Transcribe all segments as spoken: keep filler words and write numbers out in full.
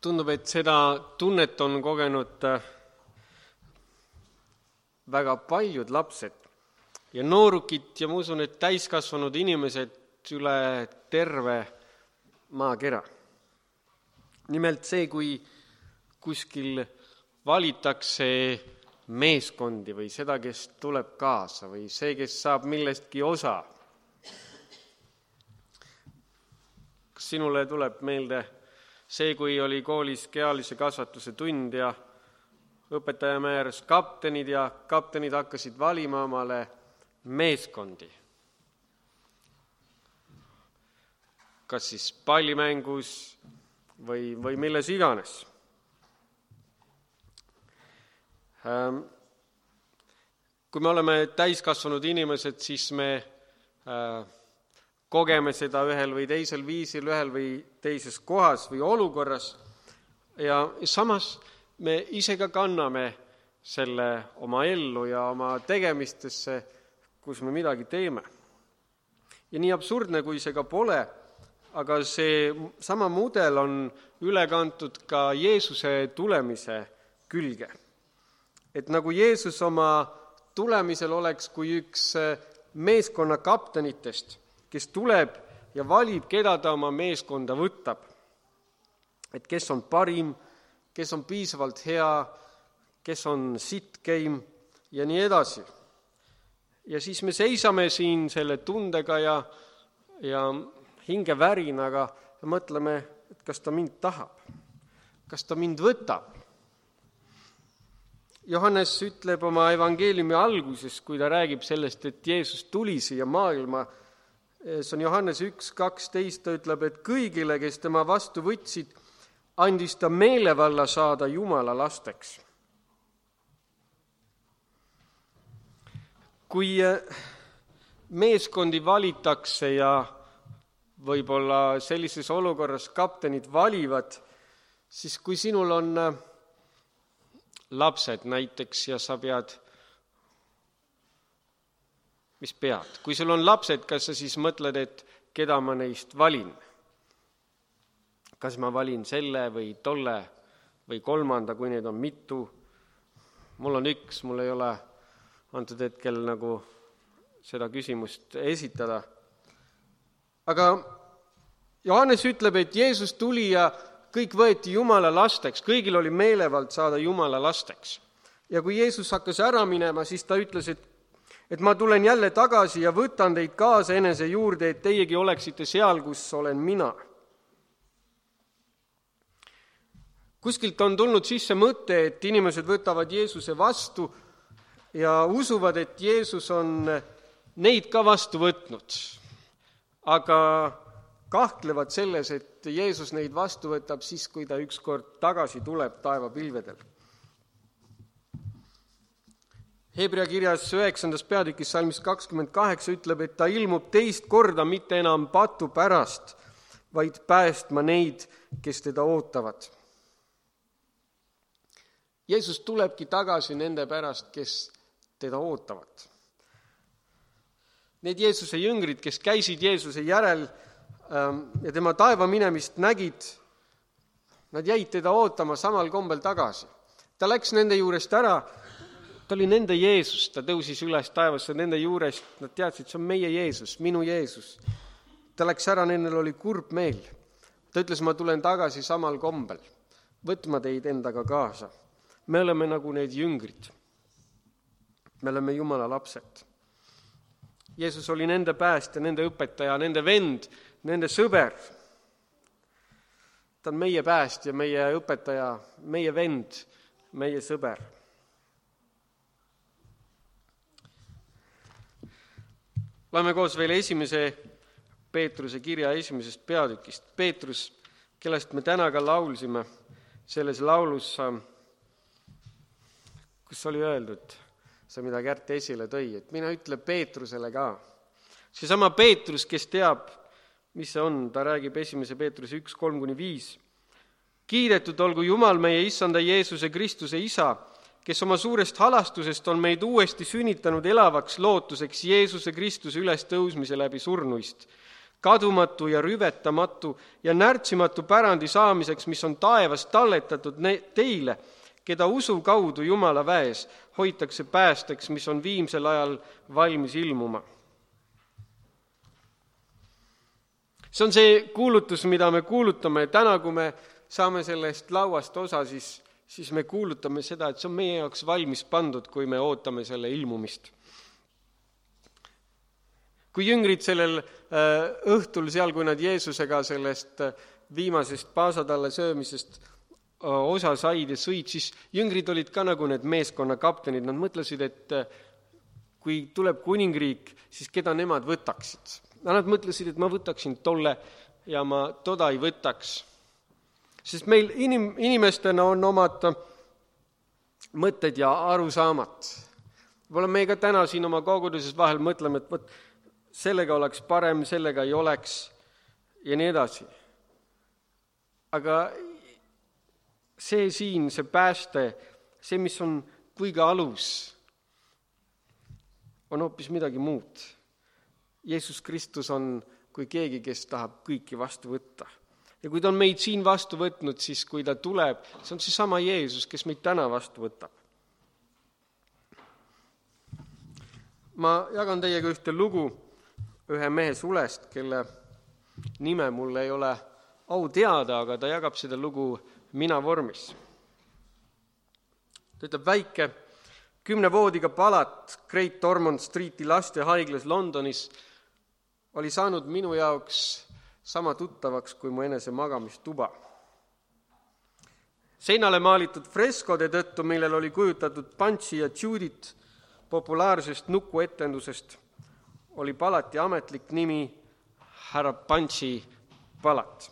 tundub, et seda tunnet on kogenud väga paljud lapsed ja noorukid ja ma usun, et täiskasvanud inimesed üle terve maakera. Nimelt see, kui kuskil valitakse meeskondi või seda, kes tuleb kaasa või see, kes saab millestki osa. Kas sinule tuleb meelde see, kui oli koolis kehalise kasvatuse tund ja õpetaja määras kaptenid ja kaptenid hakkasid valima omale meeskondi? Kas siis pallimängus või, või milles iganes. Kui me oleme täiskasvanud inimesed, siis me kogeme seda ühel või teisel viisil, ühel või teises kohas või olukorras ja samas me ise ka kanname selle oma ellu ja oma tegemistesse, kus me midagi teeme. Ja nii absurdne, kui see ka pole, aga see sama mudel on üle kantud ka Jeesuse tulemise külge. Et nagu Jeesus oma tulemisel oleks kui üks meeskonna kaptenitest, kes tuleb ja valib, keda ta oma meeskonda võtab. Et kes on parim, kes on piisavalt hea, kes on sitkeim ja nii edasi. Ja siis me seisame siin selle tundega ja, ja hingevärinaga ja mõtleme, et kas ta mind tahab, kas ta mind võtab. Johannes ütleb oma evangeeliumi alguses, kui ta räägib sellest, et Jeesus tuli siia maailma, see on Johannes üks kaksteist, ta ütleb, et kõigile, kes tema vastu võtsid, andis ta meelevalla saada Jumala lasteks. Kui meeskondi valitakse ja võib-olla sellises olukorras kaptenid valivad, siis kui sinul on lapsed näiteks ja sa pead, mis pead? Kui sul on lapsed, kas sa siis mõtled, et keda ma neist valin? Kas ma valin selle või tolle või kolmanda, kui neid on mitu? Mul on üks, mul ei ole antud hetkel nagu seda küsimust esitada. Aga Johannes ütleb, et Jeesus tuli ja kõik võeti Jumala lasteks, kõigil oli meelevald saada Jumala lasteks. Ja kui Jeesus hakkas ära minema, siis ta ütles, et, et ma tulen jälle tagasi ja võtan teid kaasa enese juurde, et teiegi oleksite seal, kus olen mina. Kuskilt on tulnud sisse mõte, et inimesed võtavad Jeesuse vastu ja usuvad, et Jeesus on neid ka vastu võtnud, aga kahtlevad selles, et Jeesus neid vastu võtab siis, kui ta ükskord tagasi tuleb taevapilvedel. Hebrea kirjas üheksandas peatükis salmis kakskümmend kaheksa ütleb, et ta ilmub teist korda mitte enam patu pärast, vaid päästma neid, kes teda ootavad. Jeesus tulebki tagasi nende pärast, kes teda ootavad. Need Jeesuse jüngrid, kes käisid Jeesuse järel ja tema taeva minemist nägid, nad jäid teda ootama samal kombel tagasi. Ta läks nende juurest ära, ta oli nende Jeesus, ta tõusis üles taevasse nende juurest, nad teadsid, see on meie Jeesus, minu Jeesus. Ta läks ära, nendel oli kurb meel. Ta ütles, ma tulen tagasi samal kombel, võtma teid endaga kaasa. Me oleme nagu need jüngrid. Me oleme Jumala lapsed. Jeesus oli nende päästja, nende õpetaja, nende vend, nende sõber. Ta on meie päästja, meie õpetaja, meie vend, meie sõber. Loeme koos veel esimese Peetruse kirja esimesest peatükist. Peetrus, kellest me täna ka laulsime, selles laulus, kus oli öeldud, see mida Kärt esile tõi, et mina ütle Peetrusele ka. Seesama Peetrus, kes teab, mis see on, ta räägib esimese Peetruse üks kolm kuni viis. Kiidetud olgu Jumal meie issanda Jeesuse Kristuse isa, kes oma suurest halastusest on meid uuesti sünnitanud elavaks lootuseks Jeesuse Kristuse üles tõusmise läbi surnuist, kadumatu ja rüvetamatu ja närtsimatu pärandi saamiseks, mis on taevas talletatud teile, keda usu kaudu Jumala väes hoitakse päästeks, mis on viimsel ajal valmis ilmuma. See on see kuulutus, mida me kuulutame. Täna, kui me saame sellest lauast osa, siis, siis me kuulutame seda, et see on meie jaoks valmis pandud, kui me ootame selle ilmumist. Kui jüngrid sellel õhtul seal, kui nad Jeesusega sellest viimasest paasatalle söömisest osa said ja sõid, siis jüngrid olid ka nagu need meeskonna kaptenid. Nad mõtlesid, et kui tuleb kuningriik, siis keda nemad võtaksid. Nad mõtlesid, et ma võtaksin tolle ja ma toda ei võtaks. Sest meil inim, inimestena on omad mõtted ja arusaamad. Võib-olla me ka täna siin oma koguduses vahel mõtleme, et võt, sellega oleks parem, sellega ei oleks ja nii edasi. Aga see siin, see pääste, see, mis on kõige alus, on hoopis midagi muud. Jeesus Kristus on kui keegi, kes tahab kõiki vastu võtta. Ja kui ta on meid siin vastu võtnud, siis kui ta tuleb, see on see sama Jeesus, kes meid täna vastu võtab. Ma jagan teiega ühte lugu ühe mehe sulest, kelle nime mul ei ole au teada, aga ta jagab seda lugu mina vormis. Ta ütleb, väike kümne voodiga palat Great Ormond Streeti lastehaiglas Londonis oli saanud minu jaoks sama tuttavaks kui mu enese magamistuba. Seinale maalitud freskode tõttu, millel oli kujutatud Punchi ja Judith populaarsest nukuetendusest, oli palati ametlik nimi härra Punchi palat.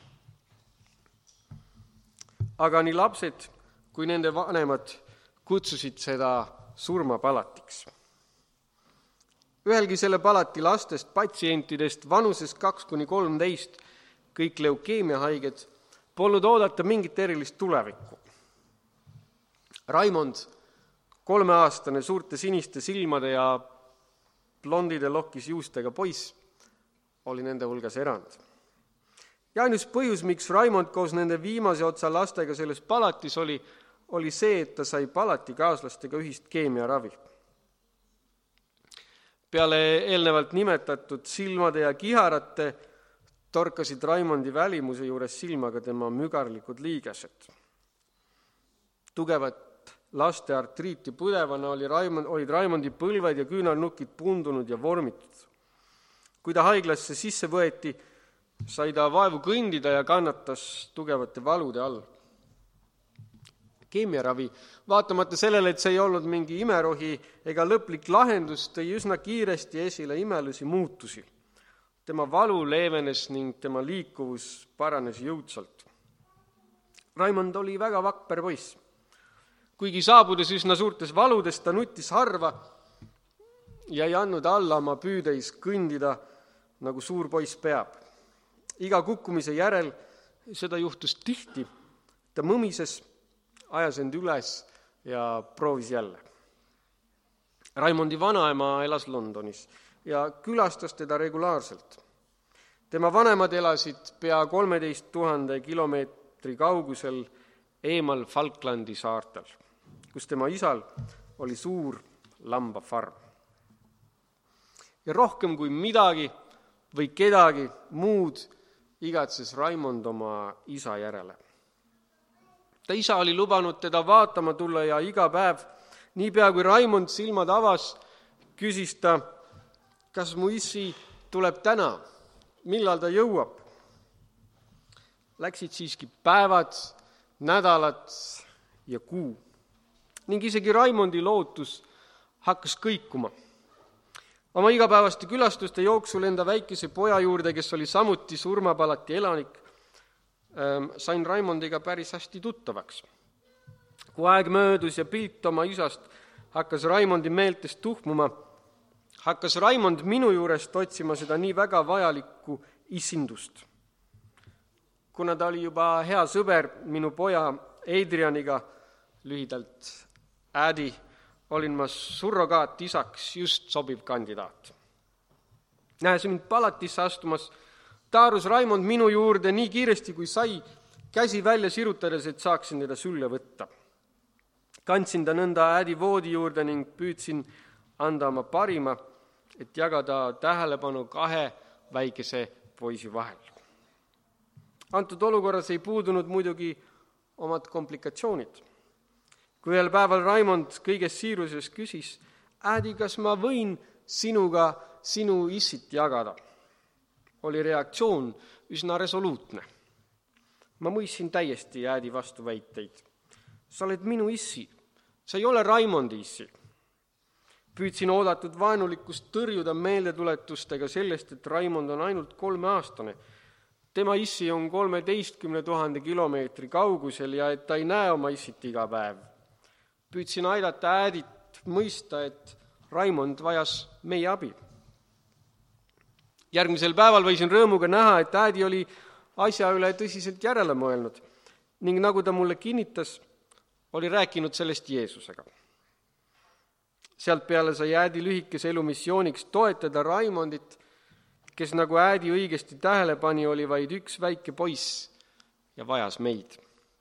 Aga nii lapsed kui nende vanemad kutsusid seda surmapalatiks. Ühelgi selle palati lastest patsientidest vanuses kaks kuni kolmteist, kõik leukeemiahaiged, polnud oodata mingit erilist tulevikku. Raimond, kolmeaastane suurte siniste silmade ja blondide lokkis juustega poiss, oli nende hulgas erand. Ja ainus põhjus, miks Raimond koos nende viimase otsa lastega selles palatis oli, oli see, et ta sai palati kaaslastega ühist keemiaravi. Peale eelnevalt nimetatud silmade ja kiharate torkasid Raimondi välimuse juures silmaga tema mügarlikud liigesed. Tugevat laste artriiti põdevana oli Raimond, olid Raimondi põlved ja küünarnukid pundunud ja vormitud. Kui ta haiglasse sisse võeti, sai ta vaevu kõndida ja kannatas tugevate valude all. Keemiaravi, vaatamata sellele, et see ei olnud mingi imerohi ega lõplik lahendus, tõi üsna kiiresti esile imelisi muutusi. Tema valu leevenes ning tema liikuvus paranes jõudsalt. Raimond oli väga vakper poiss. Kuigi saabudes üsna suurtes valudes, ta nutis harva ja ei andnud alla oma püüdeis kõndida, nagu suur poiss peab. Iga kukkumise järel, seda juhtus tihti, ta mõmises, ajas end üles ja proovis jälle. Raimondi vanaema elas Londonis ja külastas teda regulaarselt. Tema vanemad elasid pea kolmeteist tuhande kilomeetri kaugusel eemal Falklandi saartel, kus tema isal oli suur lambafarm. Ja rohkem kui midagi või kedagi muud igatses Raimond oma isa järele. Ta isa oli lubanud teda vaatama tulla ja iga päev, niipea kui Raimond silmad avas, küsis ta, kas mu isi tuleb täna, millal ta jõuab. Läksid siiski päevad, nädalad ja kuu. Ning isegi Raimondi lootus hakkas kõikuma. Oma igapäevaste külastuste jooksul enda väikese poja juurde, kes oli samuti surmapalati elanik, sain Raimondiga päris hästi tuttavaks. Kui aeg möödus ja pilt oma isast hakkas Raimondi meeltest tuhmuma, hakkas Raimond minu juurest otsima seda nii väga vajalikku isindust. Kuna ta oli juba hea sõber minu poja Adrianiga, lühidalt Äädi, olin ma surrogaat isaks just sobiv kandidaat. Nähes mind palatisse astumas, taarus Raimond minu juurde nii kiiresti kui sai, käsi välja sirutades, et saaksin teda sülle võtta. Kandsin ta nõnda äädi voodi juurde ning püüdsin anda oma parima, et jagada tähelepanu kahe väikese poisi vahel. Antud olukorras ei puudunud muidugi omad komplikatsioonid. Kui ühel päeval Raimond kõiges siiruses küsis, äädi, kas ma võin sinuga sinu issit jagada, oli reaktsioon üsna resoluutne. Ma mõistsin täiesti äädi vastuväiteid. Sa oled minu issi, sa ei ole Raimondi issi. Püüdsin oodatud vaenulikkust tõrjuda meeldetuletustega sellest, et Raimond on ainult kolmeaastane. Tema issi on kolmeteistkümne tuhande kilomeetri kaugusel ja et ta ei näe oma issit iga päev. Püüdsin aidata äädit mõista, et Raimond vajas meie abi. Järgmisel päeval võisin rõõmuga näha, et äädi oli asja üle tõsiselt järele mõelnud ning nagu ta mulle kinnitas, oli rääkinud sellest Jeesusega. Sealt peale sai äädi lühikese elu missiooniks toetada Raimondit, kes nagu äädi õigesti tähele pani, oli vaid üks väike poiss ja vajas meid.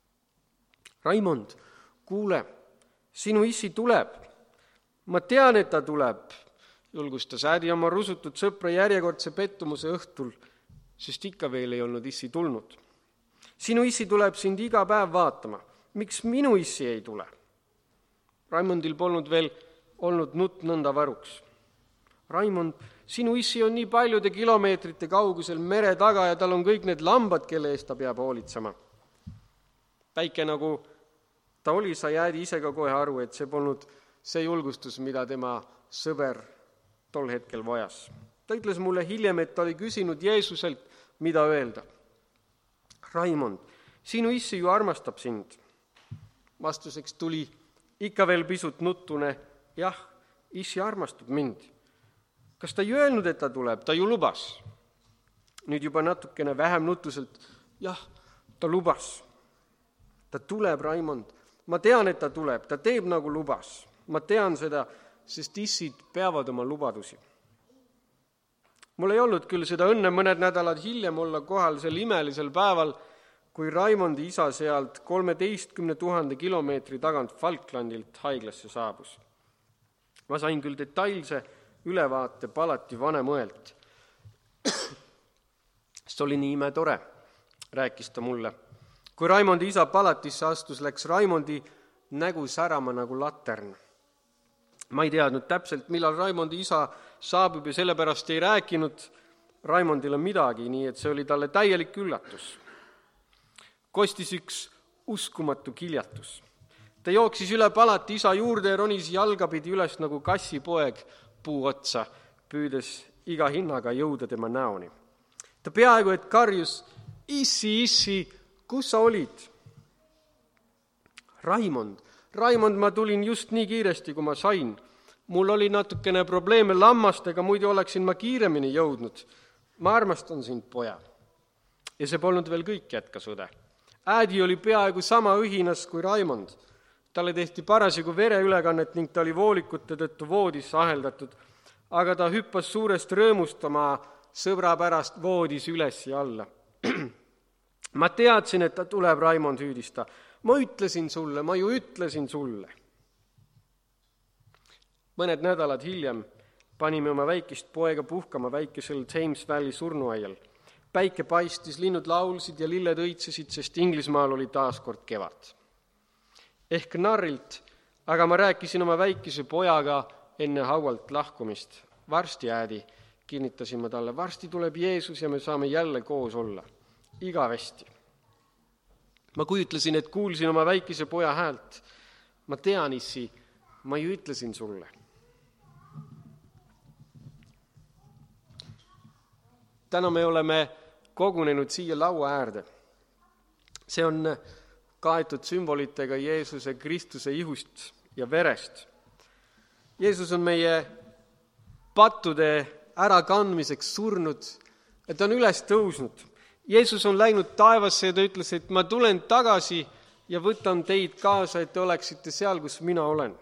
Raimond, kuule, sinu issi tuleb. Ma tean, et ta tuleb, julgustas äädi oma rusutud sõpra järjekordse pettumuse õhtul, sest ikka veel ei olnud issi tulnud. Sinu issi tuleb sind iga päev vaatama. Miks minu issi ei tule? Raimondil polnud veel olnud nutt nõnda varuks. Raimond, sinu issi on nii paljude kilomeetrite kaugusel mere taga ja tal on kõik need lambad, kelle eest ta peab hoolitsema. Päike nagu ta oli, sai äädi ise ka kohe aru, et see polnud see julgustus, mida tema sõber tol hetkel vajas. Ta ütles mulle hiljem, et ta oli küsinud Jeesuselt, mida öelda. Raimond, sinu issi ju armastab sind. Vastuseks tuli ikka veel pisut nuttune, jah, issi armastab mind. Kas ta ei öelnud, et ta tuleb? Ta ju lubas. Nüüd juba natukene vähem nutuselt, jah, ta lubas. Ta tuleb, Raimond. Ma tean, et ta tuleb. Ta teeb nagu lubas. Ma tean seda, sest issid peavad oma lubadusi. Mul ei olnud küll seda õnne mõned nädalad hiljem olla kohal sel imelisel päeval, kui Raimondi isa sealt kolmeteistkümne tuhande kilomeetri tagant Falklandilt haiglasse saabus. Ma sain küll detailse ülevaate palati vanemõelt. See oli nii imetore, rääkis ta mulle. Kui Raimondi isa palatisse astus, läks Raimondi nägu särama nagu latern. Ma ei teadnud täpselt, millal Raimondi isa saabub ja sellepärast ei rääkinud Raimondile midagi, nii et see oli talle täielik üllatus. Kostis üks uskumatu kiljatus. Ta jooksis üle palati isa juurde ja ronis jalgapidi üles nagu kassipoeg puu otsa, püüdes iga hinnaga jõuda tema näoni. Ta peaaegu et karjus, issi, issi, kus sa olid? Raimond, Raimond, ma tulin just nii kiiresti, kui ma sain. Mul oli natukene probleeme lammastega, muidu oleksin ma kiiremini jõudnud. Ma armastan sind, poja. Ja see polnud veel kõik, jätkas õde. Äädi oli peaaegu sama ühinas kui Raimond. Talle tehti parasjagu vereülekannet ning ta oli voolikute tõttu voodisse aheldatud, aga ta hüppas suurest rõõmust oma sõbra pärast voodis üles ja alla. Ma teadsin, et ta tuleb, Raimond hüüdista. Ma ütlesin sulle, ma ju ütlesin sulle. Mõned nädalad hiljem panime oma väikist poega puhkama väikesel Thames Valley surnuaial. Päike paistis, linnud laulsid ja lilled õitsesid, sest Inglismaal oli taas kord kevad. Ehk narrilt, aga ma rääkisin oma väikese pojaga enne haualt lahkumist. Varsti, äädi, kinnitasin ma talle, varsti tuleb Jeesus ja me saame jälle koos olla. Igavesti. Ma kujutlesin, et kuulsin oma väikese poja häält. Ma tean, issi, ma ju ütlesin sulle. Täna me oleme kogunenud siia laua äärde. See on kaetud sümbolitega Jeesuse Kristuse ihust ja verest. Jeesus on meie pattude ärakandmiseks surnud, et ta on üles tõusnud. Jeesus on läinud taevasse ja ta ütles, et ma tulen tagasi ja võtan teid kaasa, et te oleksite seal, kus mina olen.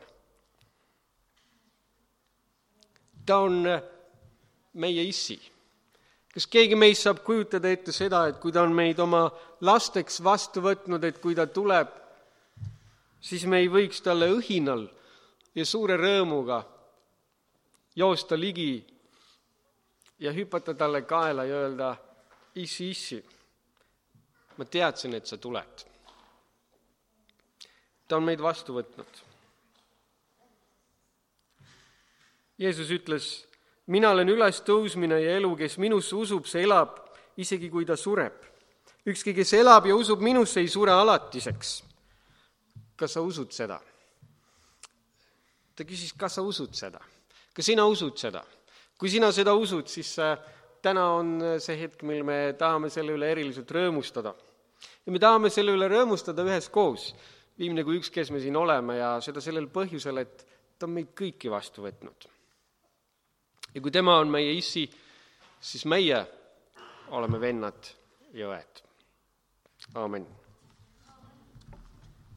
Ta on meie issi. Kas keegi meist saab kujutada ette seda, et kui ta on meid oma lasteks vastu võtnud, et kui ta tuleb, siis me ei võiks talle õhinal ja suure rõõmuga joosta ligi ja hüpata talle kaela ja öelda, issi, issi, ma teadsin, et sa tuled. Ta on meid vastu võtnud. Jeesus ütles, mina olen üles tõusmine ja elu, kes minusse usub, see elab, isegi kui ta sureb. Ükski, kes elab ja usub minusse, ei sure alatiseks. Kas sa usud seda? Ta küsis, kas sa usud seda? Kas sina usud seda? Kui sina seda usud, siis täna on see hetk, mil me tahame selle üle eriliselt rõõmustada. Ja me tahame selle üle rõõmustada üheskoos, viimne kui üks, kes me siin oleme, ja seda sellel põhjusel, et ta on meid kõiki vastu võtnud. Ja kui tema on meie issi, siis meie oleme vennad ja õed. Aamen.